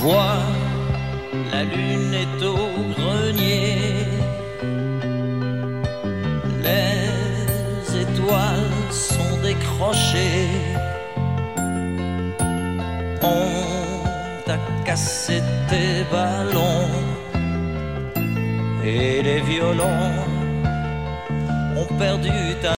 vois, la lune est au grenier. Les étoiles sont décrochées. On t'a cassé tes ballons et les violons ont perdu ta